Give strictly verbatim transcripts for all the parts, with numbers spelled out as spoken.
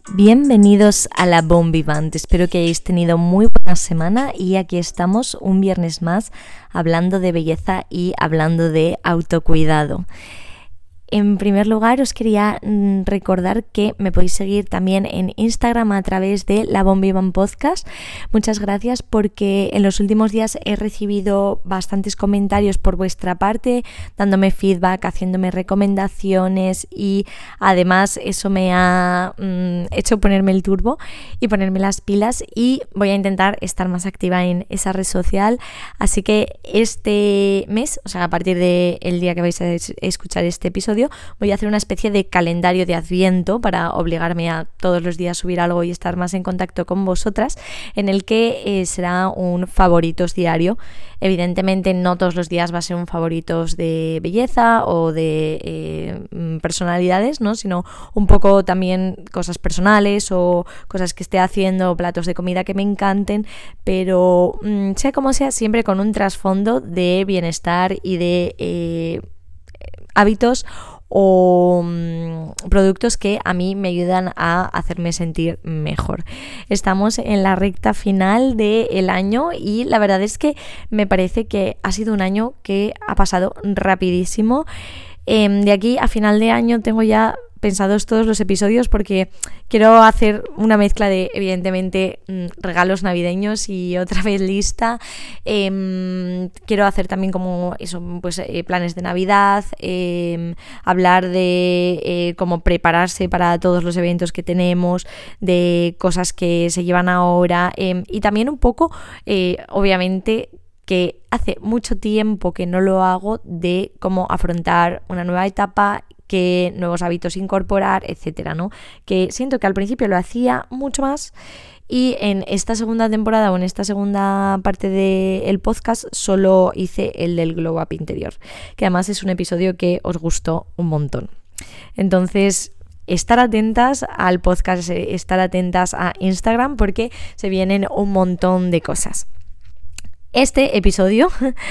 Bienvenidos a La Bon Vivant, espero que hayáis tenido muy buena semana y aquí estamos un viernes más hablando de belleza y hablando de autocuidado. En primer lugar, os quería recordar que me podéis seguir también en Instagram a través de La Bon Vivant Podcast. Muchas gracias porque en los últimos días he recibido bastantes comentarios por vuestra parte, dándome feedback, haciéndome recomendaciones y además eso me ha mm, hecho ponerme el turbo y ponerme las pilas y voy a intentar estar más activa en esa red social. Así que este mes, o sea, a partir del día que vais a escuchar este episodio, voy a hacer una especie de calendario de Adviento para obligarme a todos los días subir algo y estar más en contacto con vosotras, en el que eh, será un favoritos diario. Evidentemente no todos los días va a ser un favoritos de belleza o de eh, personalidades, ¿no? Sino un poco también cosas personales o cosas que esté haciendo, platos de comida que me encanten, pero mmm, sea como sea, siempre con un trasfondo de bienestar y de eh, hábitos o mmm, productos que a mí me ayudan a hacerme sentir mejor. Estamos en la recta final del año y la verdad es que me parece que ha sido un año que ha pasado rapidísimo. Eh, de aquí a final de año tengo ya pensados todos los episodios porque quiero hacer una mezcla de, evidentemente, regalos navideños y otra vez lista. Eh, quiero hacer también como eso, pues eh, planes de Navidad, eh, hablar de eh, cómo prepararse para todos los eventos que tenemos, de cosas que se llevan ahora eh, y también un poco, eh, obviamente, que hace mucho tiempo que no lo hago, de cómo afrontar una nueva etapa, qué nuevos hábitos incorporar, etcétera, ¿no? Que siento que al principio lo hacía mucho más y en esta segunda temporada o en esta segunda parte del podcast solo hice el del glow up interior, que además es un episodio que os gustó un montón. Entonces, estar atentas al podcast, estar atentas a Instagram porque se vienen un montón de cosas. Este episodio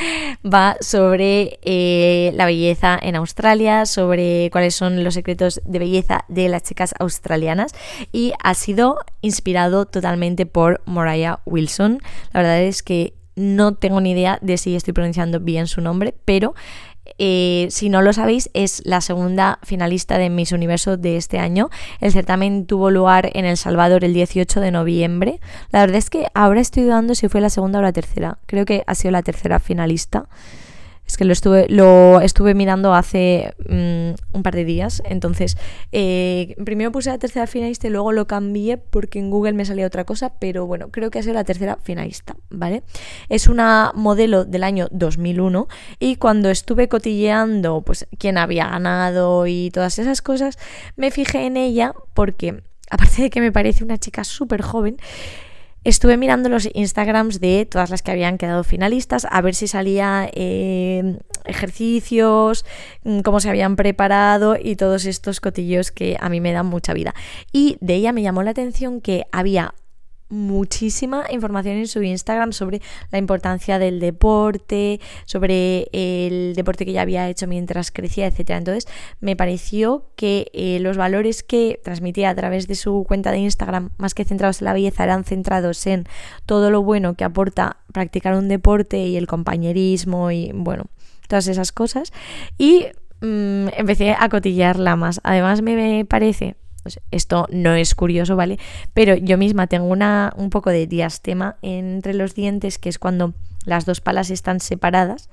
va sobre eh, la belleza en Australia, sobre cuáles son los secretos de belleza de las chicas australianas y ha sido inspirado totalmente por Moriah Wilson. La verdad es que no tengo ni idea de si estoy pronunciando bien su nombre, pero Eh, si no lo sabéis, es la segunda finalista de Miss Universo de este año. El certamen tuvo lugar en El Salvador el dieciocho de noviembre. La verdad es que ahora estoy dudando si fue la segunda o la tercera. Creo que ha sido la tercera finalista. Es que lo estuve, lo estuve mirando hace um, un par de días. Entonces, eh, primero puse la tercera finalista y luego lo cambié porque en Google me salía otra cosa. Pero bueno, creo que ha sido la tercera finalista, ¿vale? Es una modelo del año dos mil uno y cuando estuve cotilleando pues quién había ganado y todas esas cosas, me fijé en ella porque, aparte de que me parece una chica súper joven, estuve mirando los Instagrams de todas las que habían quedado finalistas a ver si salía eh, ejercicios, cómo se habían preparado y todos estos cotilleos que a mí me dan mucha vida. Y de ella me llamó la atención que había muchísima información en su Instagram sobre la importancia del deporte, sobre el deporte que ella había hecho mientras crecía, etcétera. Entonces me pareció que eh, los valores que transmitía a través de su cuenta de Instagram, más que centrados en la belleza, eran centrados en todo lo bueno que aporta practicar un deporte y el compañerismo y bueno, todas esas cosas. Y mmm, empecé a cotillearla más. Además me parece, pues esto no es curioso, ¿vale? Pero yo misma tengo una, un poco de diastema entre los dientes, que es cuando las dos palas están separadas.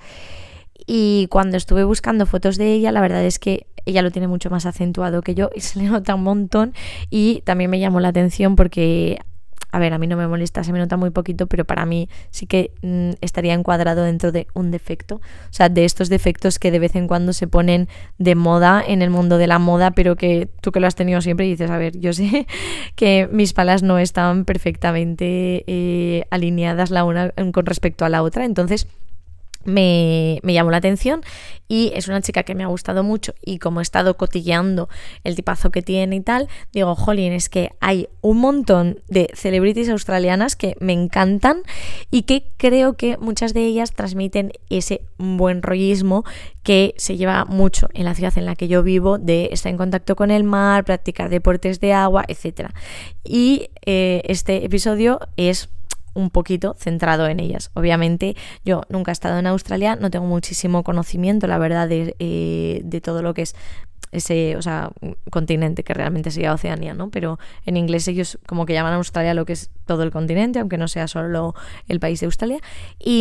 Y cuando estuve buscando fotos de ella, la verdad es que ella lo tiene mucho más acentuado que yo y se le nota un montón. Y también me llamó la atención porque, a ver, a mí no me molesta, se me nota muy poquito, pero para mí sí que mmm, estaría encuadrado dentro de un defecto. O sea, de estos defectos que de vez en cuando se ponen de moda en el mundo de la moda, pero que tú que lo has tenido siempre dices, a ver, yo sé que mis palas no están perfectamente eh, alineadas la una con respecto a la otra, entonces Me, me llamó la atención y es una chica que me ha gustado mucho, y como he estado cotilleando el tipazo que tiene y tal, digo, jolín, es que hay un montón de celebrities australianas que me encantan y que creo que muchas de ellas transmiten ese buen rollismo que se lleva mucho en la ciudad en la que yo vivo, de estar en contacto con el mar, practicar deportes de agua, etcétera. Y eh, este episodio es un poquito centrado en ellas. Obviamente yo nunca he estado en Australia, no tengo muchísimo conocimiento, la verdad, de, eh, de todo lo que es ese, o sea, continente, que realmente sería Oceanía, ¿no? Pero en inglés ellos como que llaman a Australia lo que es todo el continente, aunque no sea solo el país de Australia, y,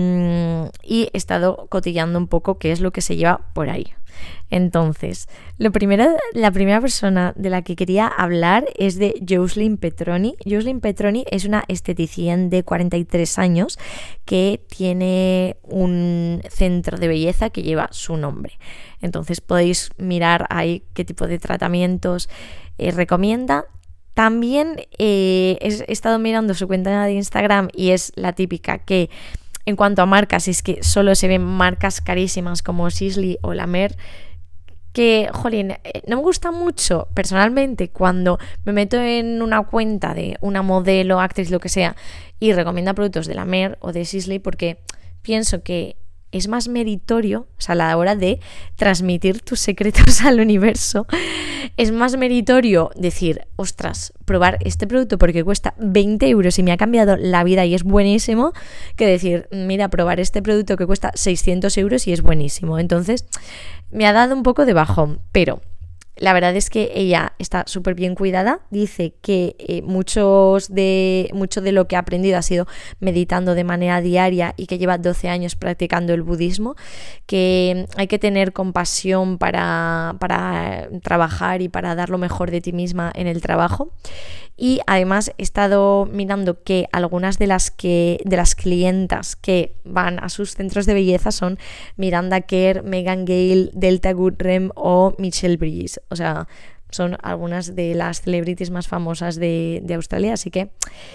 y he estado cotillando un poco qué es lo que se lleva por ahí. Entonces, lo primero, la primera persona de la que quería hablar es de Yoselin Petroni. Yoselin Petroni es una esteticien de cuarenta y tres años que tiene un centro de belleza que lleva su nombre. Entonces podéis mirar ahí qué tipo de tratamientos eh, recomienda. También eh, he estado mirando su cuenta de Instagram y es la típica que, en cuanto a marcas, es que solo se ven marcas carísimas como Sisley o La Mer, que, jolín, no me gusta mucho personalmente cuando me meto en una cuenta de una modelo, actriz, lo que sea, y recomienda productos de La Mer o de Sisley, porque pienso que es más meritorio, o sea, a la hora de transmitir tus secretos al universo, es más meritorio decir, ostras, probar este producto porque cuesta veinte euros y me ha cambiado la vida y es buenísimo, que decir, mira, probar este producto que cuesta seiscientos euros y es buenísimo. Entonces, me ha dado un poco de bajón, pero la verdad es que ella está súper bien cuidada. Dice que eh, muchos de, mucho de lo que ha aprendido ha sido meditando de manera diaria y que lleva doce años practicando el budismo, que hay que tener compasión para, para trabajar y para dar lo mejor de ti misma en el trabajo. Y además he estado mirando que algunas de las, que, de las clientas que van a sus centros de belleza son Miranda Kerr, Megan Gale, Delta Goodrem o Michelle Bridges. O sea, son algunas de las celebrities más famosas de, de Australia, así que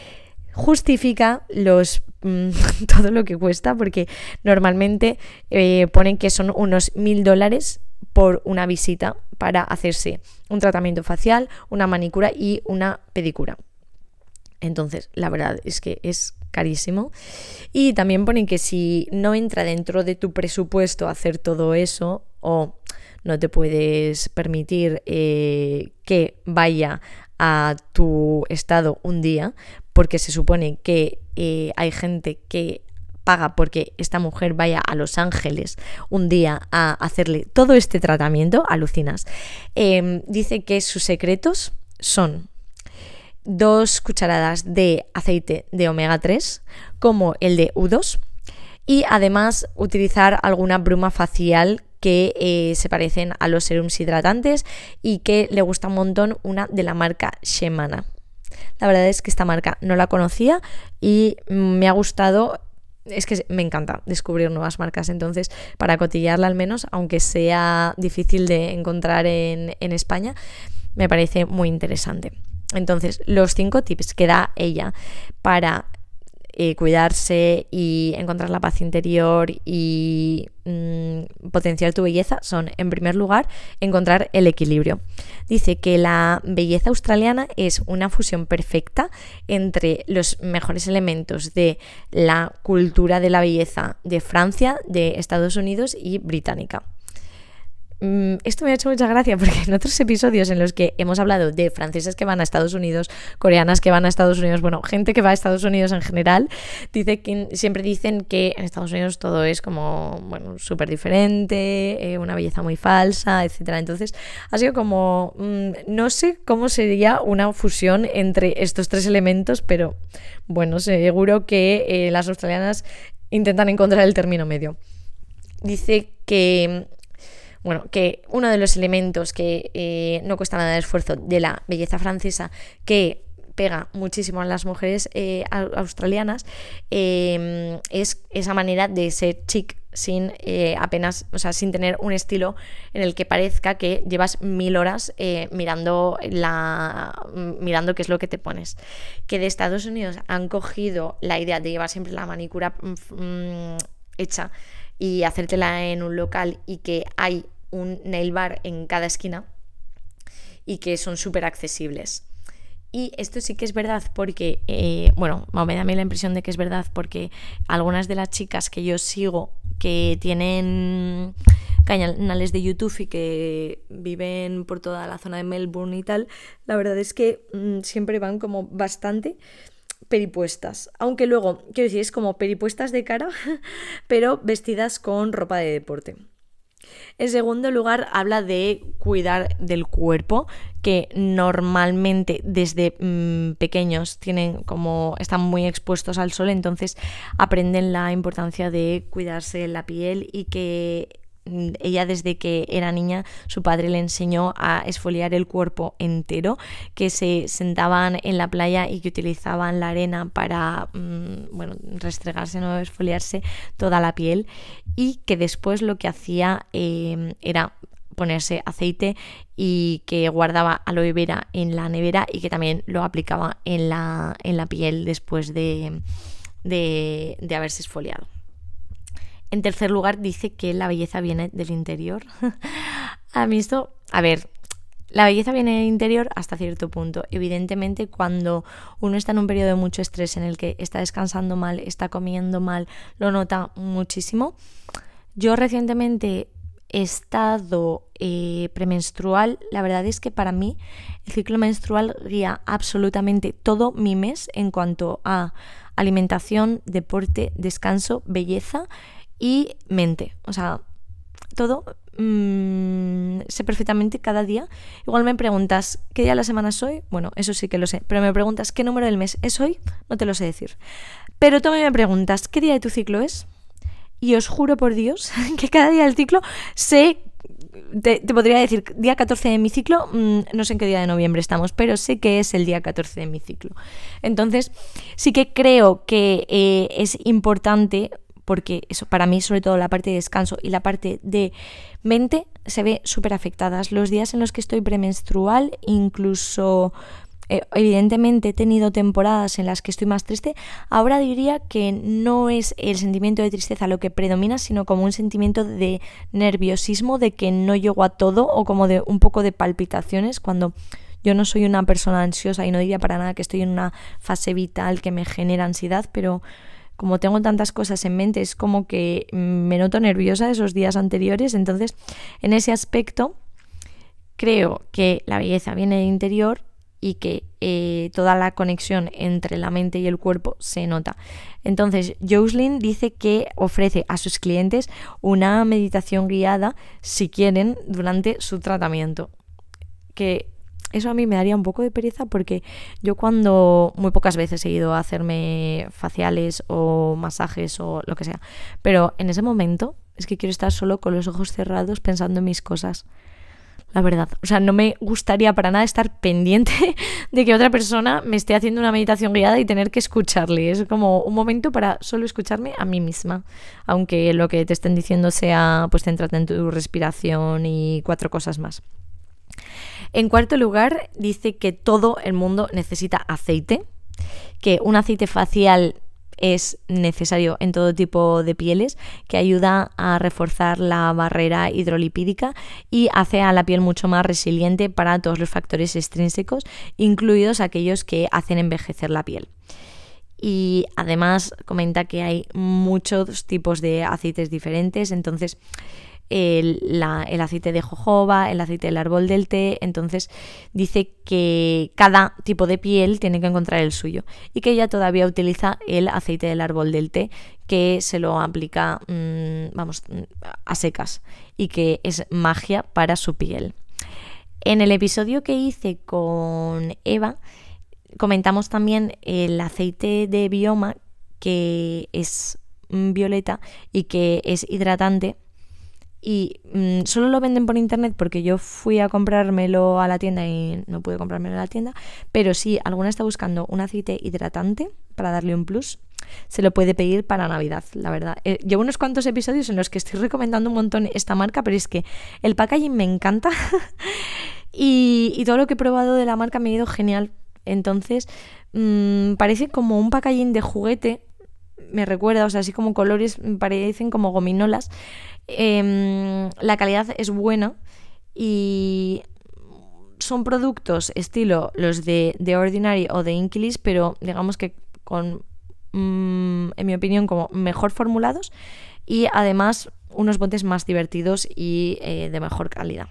justifica los mmm, todo lo que cuesta, porque normalmente eh, ponen que son unos mil dólares por una visita para hacerse un tratamiento facial, una manicura y una pedicura. Entonces, la verdad es que es carísimo. Y también ponen que si no entra dentro de tu presupuesto hacer todo eso, o no te puedes permitir eh, que vaya a tu estado un día, porque se supone que eh, hay gente que paga porque esta mujer vaya a Los Ángeles un día a hacerle todo este tratamiento, alucinas. Eh, dice que sus secretos son dos cucharadas de aceite de omega tres, como el de U dos, y además utilizar alguna bruma facial que eh, se parecen a los serums hidratantes, y que le gusta un montón una de la marca Shemana. La verdad es que esta marca no la conocía y me ha gustado. Es que me encanta descubrir nuevas marcas, entonces para cotillarla al menos, aunque sea difícil de encontrar en, en España, me parece muy interesante. Entonces, los cinco tips que da ella para eh, cuidarse y encontrar la paz interior y mmm, potenciar tu belleza son, en primer lugar, encontrar el equilibrio. Dice que la belleza australiana es una fusión perfecta entre los mejores elementos de la cultura de la belleza de Francia, de Estados Unidos y británica. Esto me ha hecho mucha gracia porque en otros episodios en los que hemos hablado de franceses que van a Estados Unidos, coreanas que van a Estados Unidos, bueno, gente que va a Estados Unidos en general, dice que siempre dicen que en Estados Unidos todo es como, bueno, súper diferente, eh, una belleza muy falsa, etcétera. Entonces ha sido como, mmm, no sé cómo sería una fusión entre estos tres elementos, pero bueno, seguro que eh, las australianas intentan encontrar el término medio. Dice que Bueno, que uno de los elementos que eh, no cuesta nada de esfuerzo de la belleza francesa, que pega muchísimo a las mujeres eh, australianas, eh, es esa manera de ser chic sin eh, apenas, o sea, sin tener un estilo en el que parezca que llevas mil horas eh, mirando la mirando qué es lo que te pones. Que de Estados Unidos han cogido la idea de llevar siempre la manicura mmm, hecha y hacértela en un local y que hay un nail bar en cada esquina y que son súper accesibles. Y esto sí que es verdad porque, eh, bueno, me da a mí la impresión de que es verdad porque algunas de las chicas que yo sigo que tienen canales de YouTube y que viven por toda la zona de Melbourne y tal, la verdad es que mmm, siempre van como bastante peripuestas. Aunque luego, quiero decir, es como peripuestas de cara, pero vestidas con ropa de deporte. En segundo lugar, habla de cuidar del cuerpo, que normalmente desde mmm, pequeños tienen como están muy expuestos al sol, entonces aprenden la importancia de cuidarse la piel y que ella desde que era niña su padre le enseñó a esfoliar el cuerpo entero, que se sentaban en la playa y que utilizaban la arena para mmm, bueno, restregarse, no esfoliarse toda la piel, y que después lo que hacía eh, era ponerse aceite y que guardaba aloe vera en la nevera y que también lo aplicaba en la, en la piel después de, de, de haberse esfoliado. En tercer lugar, dice que la belleza viene del interior. A mí esto, a ver, la belleza viene del interior hasta cierto punto. Evidentemente, cuando uno está en un periodo de mucho estrés en el que está descansando mal, está comiendo mal, lo nota muchísimo. Yo recientemente he estado eh, premenstrual. La verdad es que para mí el ciclo menstrual guía absolutamente todo mi mes en cuanto a alimentación, deporte, descanso, belleza y mente. O sea, todo mmm, sé perfectamente cada día. Igual me preguntas ¿qué día de la semana es hoy? Bueno, eso sí que lo sé. Pero me preguntas ¿qué número del mes es hoy? No te lo sé decir. Pero tú me preguntas ¿qué día de tu ciclo es? Y os juro por Dios que cada día del ciclo sé, te, te podría decir día catorce de mi ciclo, mmm, no sé en qué día de noviembre estamos, pero sé que es el día catorce de mi ciclo. Entonces sí que creo que eh, es importante, porque eso para mí, sobre todo la parte de descanso y la parte de mente, se ve súper afectadas. Los días en los que estoy premenstrual, incluso eh, evidentemente he tenido temporadas en las que estoy más triste. Ahora diría que no es el sentimiento de tristeza lo que predomina, sino como un sentimiento de nerviosismo, de que no llego a todo, o como de un poco de palpitaciones, cuando yo no soy una persona ansiosa y no diría para nada que estoy en una fase vital que me genera ansiedad, pero como tengo tantas cosas en mente, es como que me noto nerviosa esos días anteriores. Entonces, en ese aspecto, creo que la belleza viene del interior y que eh, toda la conexión entre la mente y el cuerpo se nota. Entonces, Jocelyn dice que ofrece a sus clientes una meditación guiada, si quieren, durante su tratamiento. Que eso a mí me daría un poco de pereza, porque yo cuando muy pocas veces he ido a hacerme faciales o masajes o lo que sea, pero en ese momento es que quiero estar solo con los ojos cerrados pensando en mis cosas, la verdad. O sea, no me gustaría para nada estar pendiente de que otra persona me esté haciendo una meditación guiada y tener que escucharle. Es como un momento para solo escucharme a mí misma, aunque lo que te estén diciendo sea pues céntrate en tu respiración y cuatro cosas más. En cuarto lugar, dice que todo el mundo necesita aceite, que un aceite facial es necesario en todo tipo de pieles, que ayuda a reforzar la barrera hidrolipídica y hace a la piel mucho más resiliente para todos los factores extrínsecos, incluidos aquellos que hacen envejecer la piel. Y además comenta que hay muchos tipos de aceites diferentes, entonces El, la, el aceite de jojoba, el aceite del árbol del té. Entonces dice que cada tipo de piel tiene que encontrar el suyo y que ella todavía utiliza el aceite del árbol del té, que se lo aplica mmm, vamos, a secas y que es magia para su piel. En el episodio que hice con Eva comentamos también el aceite de Bioma, que es violeta y que es hidratante. Y mmm, solo lo venden por internet porque yo fui a comprármelo a la tienda y no pude comprármelo a la tienda, pero si alguna está buscando un aceite hidratante para darle un plus, se lo puede pedir para Navidad, la verdad. Eh, llevo unos cuantos episodios en los que estoy recomendando un montón esta marca, pero es que el packaging me encanta y, y todo lo que he probado de la marca me ha ido genial. Entonces mmm, parece como un packaging de juguete, me recuerda, o sea, así como colores me parecen como gominolas. Eh, la calidad es buena y son productos estilo los de The Ordinary o de Inkey, pero digamos que con, mmm, en mi opinión, como mejor formulados y además unos botes más divertidos y eh, de mejor calidad.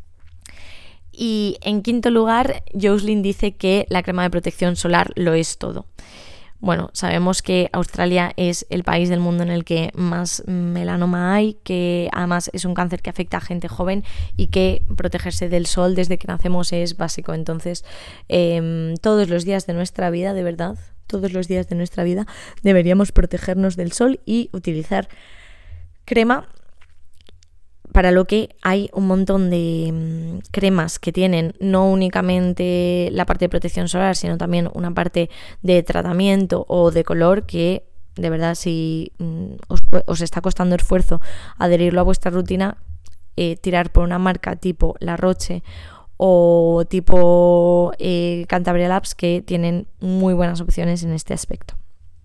Y en quinto lugar, Jocelyn dice que la crema de protección solar lo es todo. Bueno, sabemos que Australia es el país del mundo en el que más melanoma hay, que además es un cáncer que afecta a gente joven y que protegerse del sol desde que nacemos es básico. Entonces, eh, todos los días de nuestra vida, de verdad, todos los días de nuestra vida deberíamos protegernos del sol y utilizar crema, para lo que hay un montón de mmm, cremas que tienen no únicamente la parte de protección solar, sino también una parte de tratamiento o de color que, de verdad, si mmm, os, os está costando esfuerzo adherirlo a vuestra rutina, eh, tirar por una marca tipo La Roche o tipo eh, Cantabria Labs, que tienen muy buenas opciones en este aspecto.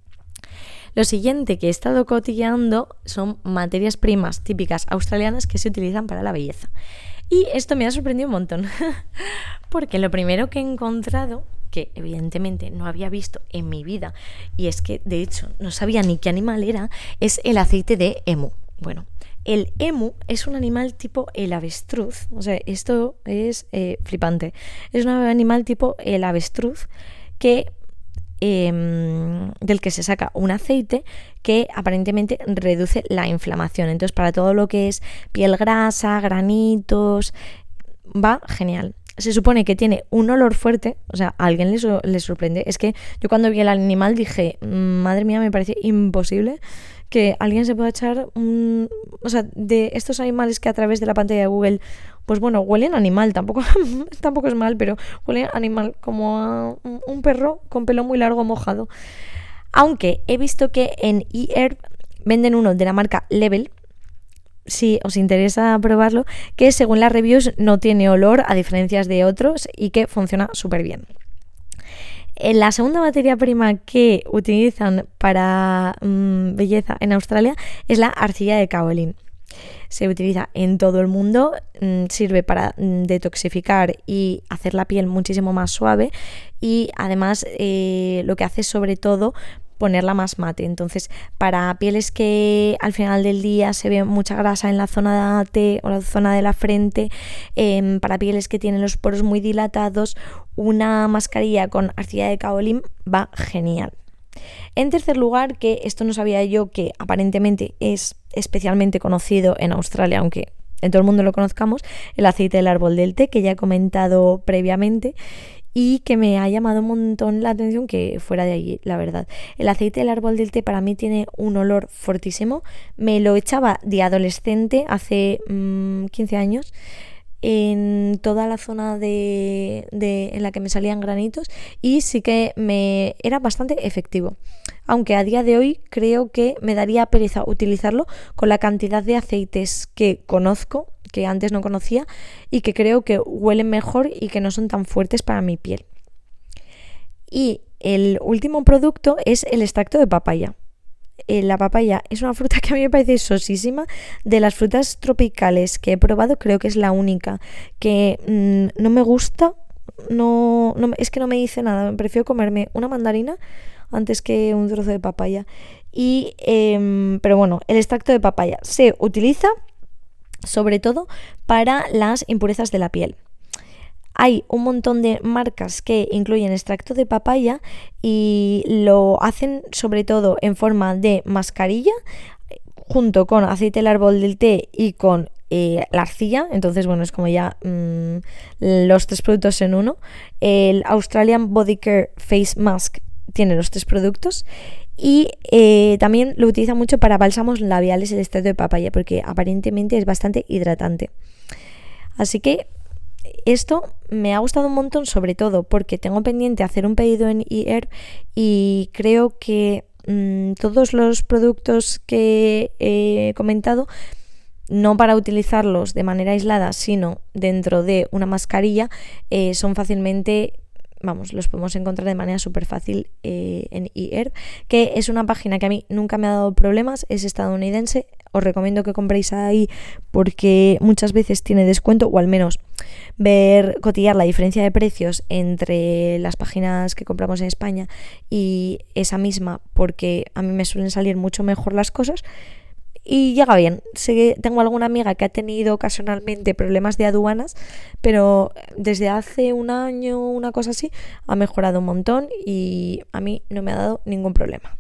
Lo siguiente que he estado cotilleando son materias primas típicas australianas que se utilizan para la belleza. Y esto me ha sorprendido un montón, porque lo primero que he encontrado, que evidentemente no había visto en mi vida, y es que de hecho no sabía ni qué animal era, es el aceite de emu. Bueno, el emu es un animal tipo el avestruz, o sea, esto es eh, flipante. Es un animal tipo el avestruz que... Eh, del que se saca un aceite que aparentemente reduce la inflamación. Entonces, para todo lo que es piel grasa, granitos, va genial. Se supone que tiene un olor fuerte, o sea, a alguien le, so- le sorprende. Es que yo cuando vi el animal dije, madre mía, me parece imposible que alguien se pueda echar un... O sea, de estos animales que a través de la pantalla de Google, pues bueno, huelen a animal, tampoco, tampoco es mal, pero huelen a animal, como a un perro con pelo muy largo mojado. Aunque he visto que en eHerb venden uno de la marca Level, si os interesa probarlo, que según las reviews no tiene olor a diferencias de otros y que funciona súper bien. La segunda materia prima que utilizan para mmm, belleza en Australia es la arcilla de caolín. Se utiliza en todo el mundo, mmm, sirve para mmm, detoxificar y hacer la piel muchísimo más suave y además eh, lo que hace sobre todo ponerla más mate. Entonces, para pieles que al final del día se ve mucha grasa en la zona de T o la zona de la frente, eh, para pieles que tienen los poros muy dilatados, una mascarilla con arcilla de caolín va genial. En tercer lugar, que esto no sabía yo, que aparentemente es especialmente conocido en Australia, aunque en todo el mundo lo conozcamos, el aceite del árbol del té, que ya he comentado previamente, y que me ha llamado un montón la atención que fuera de allí, la verdad. El aceite del árbol del té para mí tiene un olor fortísimo. Me lo echaba de adolescente hace mmm, quince años en toda la zona de, de, en la que me salían granitos y sí que me era bastante efectivo. Aunque a día de hoy creo que me daría pereza utilizarlo con la cantidad de aceites que conozco, que antes no conocía y que creo que huelen mejor y que no son tan fuertes para mi piel. Y el último producto es el extracto de papaya. Eh, la papaya es una fruta que a mí me parece sosísima. De las frutas tropicales que he probado, creo que es la única que mmm, no me gusta. No, no, es que no me dice nada. Prefiero comerme una mandarina antes que un trozo de papaya. Y, eh, pero bueno, el extracto de papaya se utiliza sobre todo para las impurezas de la piel. Hay un montón de marcas que incluyen extracto de papaya y lo hacen sobre todo en forma de mascarilla junto con aceite del árbol del té y con eh, la arcilla. Entonces, bueno, es como ya mmm, los tres productos en uno. El Australian Body Care Face Mask tiene los tres productos. Y eh, también lo utiliza mucho para bálsamos labiales el extracto de papaya, porque aparentemente es bastante hidratante. Así que esto me ha gustado un montón, sobre todo porque tengo pendiente hacer un pedido en eHerb y creo que mmm, todos los productos que he comentado, no para utilizarlos de manera aislada, sino dentro de una mascarilla, eh, son fácilmente vamos, los podemos encontrar de manera súper fácil eh, en eHerb, que es una página que a mí nunca me ha dado problemas, es estadounidense. Os recomiendo que compréis ahí porque muchas veces tiene descuento, o al menos ver, cotillar la diferencia de precios entre las páginas que compramos en España y esa misma, porque a mí me suelen salir mucho mejor las cosas. Y llega bien. Sé que tengo alguna amiga que ha tenido ocasionalmente problemas de aduanas, pero desde hace un año, una cosa así, ha mejorado un montón y a mí no me ha dado ningún problema.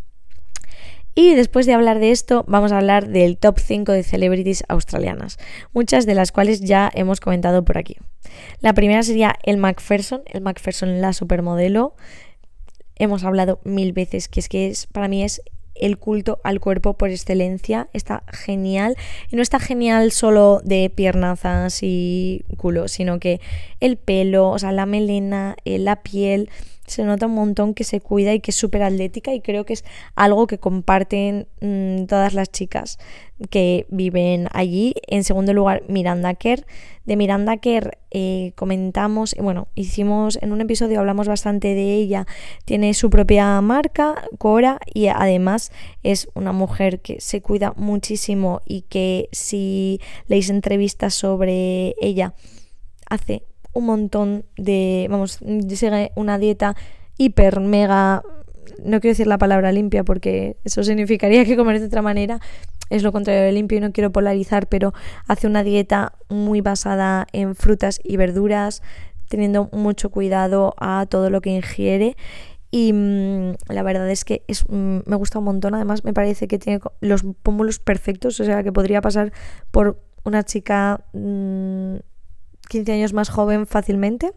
Y después de hablar de esto, vamos a hablar del top cinco de celebrities australianas, muchas de las cuales ya hemos comentado por aquí. La primera sería Elle Macpherson, Elle Macpherson, la supermodelo. Hemos hablado mil veces que es que es, para mí es el culto al cuerpo por excelencia. Está genial, y no está genial solo de piernazas y culo, sino que el pelo, o sea, la melena, la piel, se nota un montón que se cuida y que es súper atlética, y creo que es algo que comparten mmm, todas las chicas que viven allí. En segundo lugar, Miranda Kerr. De Miranda Kerr eh, comentamos, bueno, hicimos en un episodio, hablamos bastante de ella. Tiene su propia marca, Cora, y además es una mujer que se cuida muchísimo y que si leéis entrevistas sobre ella, hace un montón de, vamos, sigue una dieta hiper, mega, no quiero decir la palabra limpia porque eso significaría que comer de otra manera, es lo contrario de limpio y no quiero polarizar, pero hace una dieta muy basada en frutas y verduras, teniendo mucho cuidado a todo lo que ingiere. Y mmm, la verdad es que es, mmm, me gusta un montón. Además me parece que tiene los pómulos perfectos, o sea que podría pasar por una chica mmm, quince años más joven fácilmente.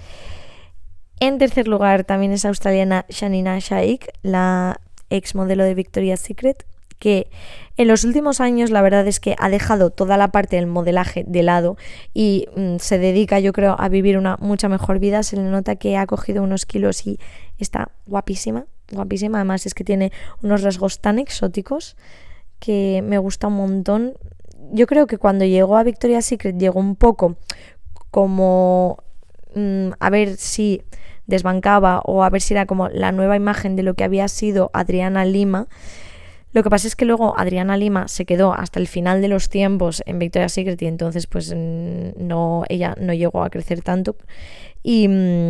En tercer lugar también es australiana Shanina Shaikh, la ex modelo de Victoria's Secret, que en los últimos años la verdad es que ha dejado toda la parte del modelaje de lado y mmm, se dedica, yo creo, a vivir una mucha mejor vida. Se le nota que ha cogido unos kilos y está guapísima, guapísima. Además es que tiene unos rasgos tan exóticos que me gusta un montón. Yo creo que cuando llegó a Victoria's Secret llegó un poco como mmm, a ver si desbancaba o a ver si era como la nueva imagen de lo que había sido Adriana Lima. Lo que pasa es que luego Adriana Lima se quedó hasta el final de los tiempos en Victoria's Secret y entonces pues no, ella no llegó a crecer tanto y,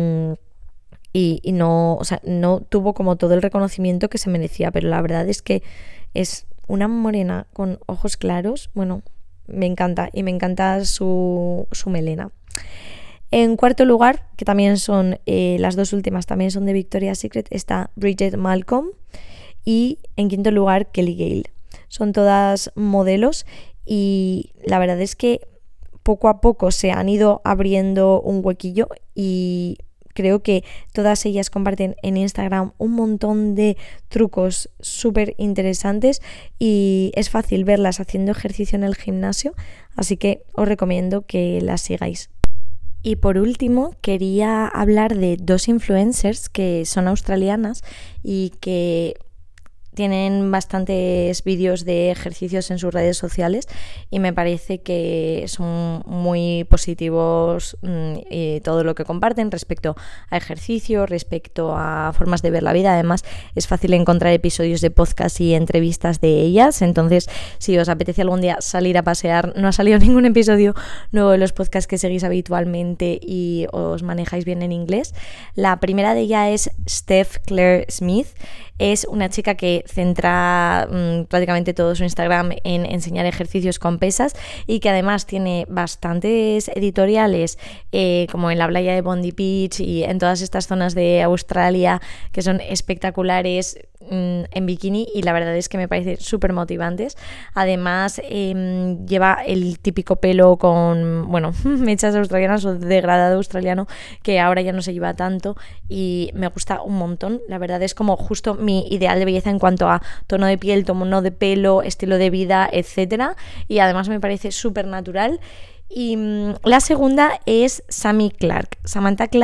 y, y no, o sea, no tuvo como todo el reconocimiento que se merecía, pero la verdad es que es una morena con ojos claros, bueno, me encanta, y me encanta su, su melena. En cuarto lugar, que también son eh, las dos últimas, también son de Victoria's Secret, está Bridget Malcolm. Y en quinto lugar, Kelly Gale. Son todas modelos y la verdad es que poco a poco se han ido abriendo un huequillo y creo que todas ellas comparten en Instagram un montón de trucos súper interesantes y es fácil verlas haciendo ejercicio en el gimnasio, así que os recomiendo que las sigáis. Y por último, quería hablar de dos influencers que son australianas y que tienen bastantes vídeos de ejercicios en sus redes sociales y me parece que son muy positivos mmm, y todo lo que comparten respecto a ejercicio, respecto a formas de ver la vida. Además es fácil encontrar episodios de podcast y entrevistas de ellas, entonces si os apetece algún día salir a pasear, no ha salido ningún episodio nuevo de los podcasts que seguís habitualmente y os manejáis bien en inglés. La primera de ellas es Steph Claire Smith. Es una chica que centra mmm, prácticamente todo su Instagram en enseñar ejercicios con pesas y que además tiene bastantes editoriales eh, como en la playa de Bondi Beach y en todas estas zonas de Australia que son espectaculares mmm, en bikini, y la verdad es que me parecen súper motivantes. Además eh, lleva el típico pelo con, bueno, mechas australianas o degradado australiano que ahora ya no se lleva tanto y me gusta un montón. La verdad es como justo mi ideal de belleza en cuanto a tono de piel, tono de pelo, estilo de vida, etcétera, y además me parece súper natural. Y mmm, la segunda es Sammy Clark. Samantha Clark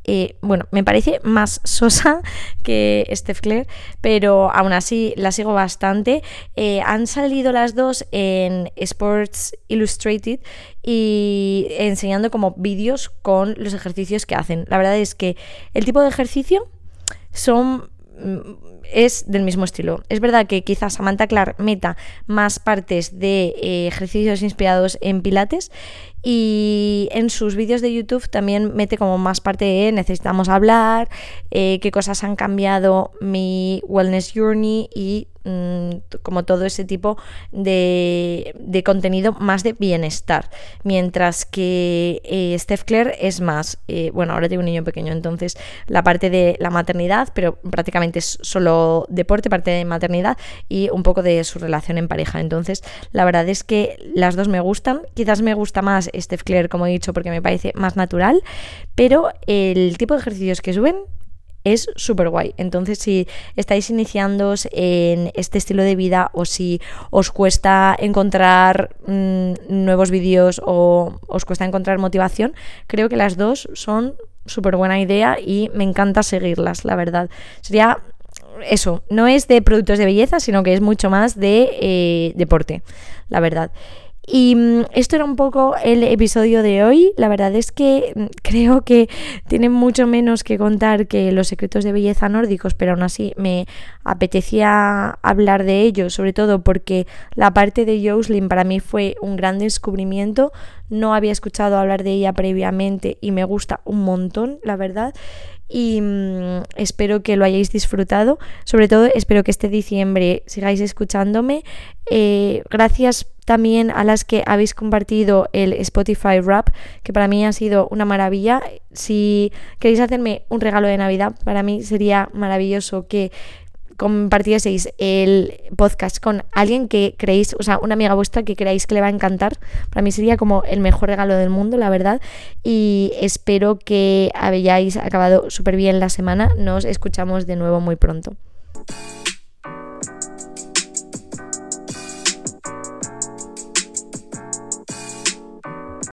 eh, bueno, me parece más sosa que Steph Claire, pero aún así la sigo bastante. Eh, han salido las dos en Sports Illustrated y enseñando como vídeos con los ejercicios que hacen. La verdad es que el tipo de ejercicio son... es del mismo estilo. Es verdad que quizás Samantha Clark meta más partes de eh, ejercicios inspirados en pilates, y en sus vídeos de YouTube también mete como más parte de necesitamos hablar, eh, qué cosas han cambiado mi wellness journey y mmm, como todo ese tipo de, de contenido más de bienestar, mientras que eh, Steph Claire es más, eh, bueno, ahora tengo un niño pequeño, entonces la parte de la maternidad, pero prácticamente es solo deporte, parte de maternidad y un poco de su relación en pareja. Entonces la verdad es que las dos me gustan, quizás me gusta más Steph Claire, como he dicho, porque me parece más natural, pero el tipo de ejercicios que suben es súper guay. Entonces, si estáis iniciándoos en este estilo de vida o si os cuesta encontrar mmm, nuevos vídeos o os cuesta encontrar motivación, creo que las dos son súper buena idea y me encanta seguirlas, la verdad. Sería eso, no es de productos de belleza, sino que es mucho más de eh, deporte, la verdad. Y esto era un poco el episodio de hoy. La verdad es que creo que tiene mucho menos que contar que los secretos de belleza nórdicos, pero aún así me apetecía hablar de ellos, sobre todo porque la parte de Jocelyn para mí fue un gran descubrimiento. No había escuchado hablar de ella previamente y me gusta un montón, la verdad. Y mmm, espero que lo hayáis disfrutado. Sobre todo espero que este diciembre sigáis escuchándome. Eh, gracias también a las que habéis compartido el Spotify Wrap, que para mí ha sido una maravilla. Si queréis hacerme un regalo de Navidad, para mí sería maravilloso que compartieseis el podcast con alguien que creéis, o sea, una amiga vuestra que creáis que le va a encantar. Para mí sería como el mejor regalo del mundo, la verdad. Y espero que hayáis acabado súper bien la semana. Nos escuchamos de nuevo muy pronto.